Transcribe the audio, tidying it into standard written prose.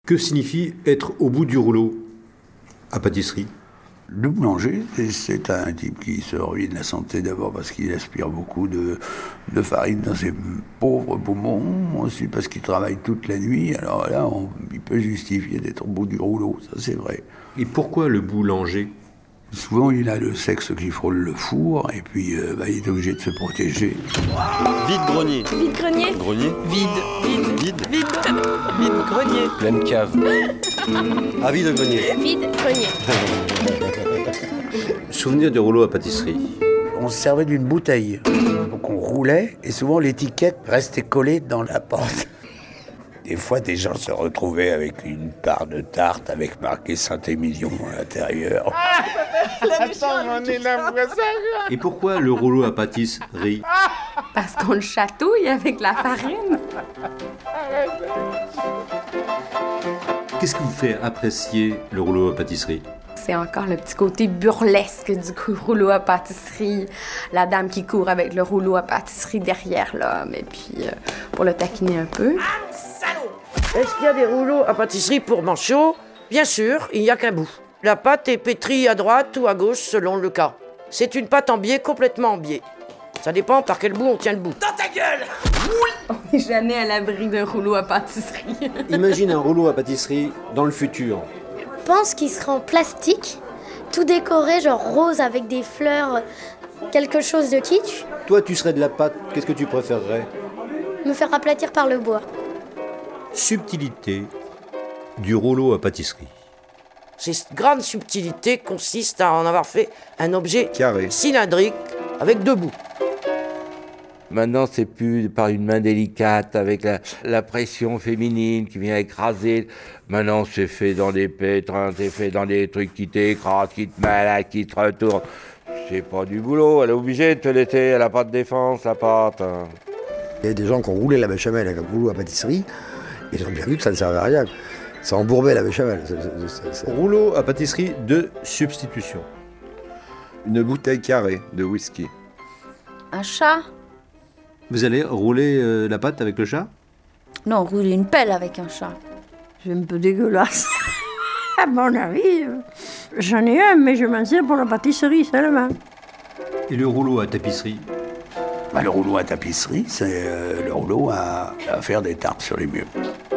Que signifie être au bout du rouleau à pâtisserie ? Le boulanger, c'est un type qui se ruine la santé d'abord parce qu'il aspire beaucoup de farine dans ses pauvres poumons, aussi parce qu'il travaille toute la nuit. Alors là, il peut justifier d'être au bout du rouleau, ça c'est vrai. Et pourquoi le boulanger ? Souvent, il a le sexe qui frôle le four et puis il est obligé de se protéger. Vide-grenier. Vide-grenier. Grenier. Vide grenier. Pleine cave. Ah, vide-grenier. Vide-grenier. Souvenir du rouleau à pâtisserie. On se servait d'une bouteille. Donc on roulait et souvent l'étiquette restait collée dans la porte. Des fois, des gens se retrouvaient avec une part de tarte avec marqué Saint-Émilion à l'intérieur. Et pourquoi le rouleau à pâtisserie ? Parce qu'on le chatouille avec la farine. Qu'est-ce qui vous fait apprécier le rouleau à pâtisserie ? C'est encore le petit côté burlesque du rouleau à pâtisserie. La dame qui court avec le rouleau à pâtisserie derrière l'homme. Et puis, pour le taquiner un peu. Est-ce qu'il y a des rouleaux à pâtisserie pour manchots ? Bien sûr, il n'y a qu'un bout. La pâte est pétrie à droite ou à gauche selon le cas. C'est une pâte en biais, complètement en biais. Ça dépend par quel bout on tient le bout. Dans ta gueule ! On n'est jamais à l'abri d'un rouleau à pâtisserie. Imagine un rouleau à pâtisserie dans le futur. Je pense qu'il sera en plastique, tout décoré, genre rose avec des fleurs, quelque chose de kitsch. Toi, tu serais de la pâte, qu'est-ce que tu préférerais ? Me faire aplatir par le bois. Subtilité du rouleau à pâtisserie. Cette grande subtilité consiste à en avoir fait un objet Carré. cylindrique avec deux bouts. Maintenant, c'est plus par une main délicate, avec la pression féminine qui vient écraser. Maintenant, c'est fait dans des pétrins, c'est fait dans des trucs qui t'écrasent, qui te malades, qui te retournent. C'est pas du boulot, elle est obligée de te laisser, elle a pas de défense, la pâte. Il y a des gens qui ont roulé la béchamel avec un rouleau à pâtisserie, et ils ont bien vu que ça ne servait à rien. Ça embourbait la béchamel. Rouleau à pâtisserie de substitution. Une bouteille carrée de whisky. Un chat ? Vous allez rouler la pâte avec le chat ? Non, rouler une pelle avec un chat. C'est un peu dégueulasse. À mon avis, j'en ai un, mais je m'en sers pour la pâtisserie seulement. Et le rouleau à tapisserie ? Le rouleau à tapisserie, c'est le rouleau à faire des tartes sur les murs.